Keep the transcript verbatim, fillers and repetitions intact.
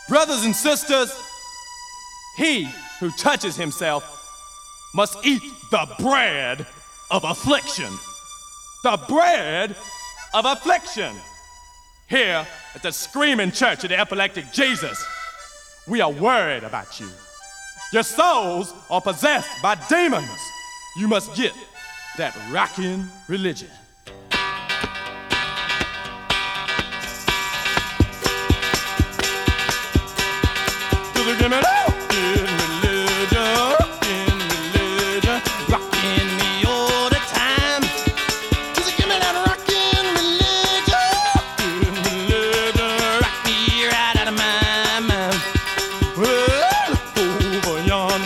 Brothers and sisters, he who touches himself must eat the bread of affliction. The bread of affliction. Here at the Screaming Church of the Epileptic Jesus, we are worried about you. Your souls are possessed by demons. You must get that rockin' religion. Do they give me that?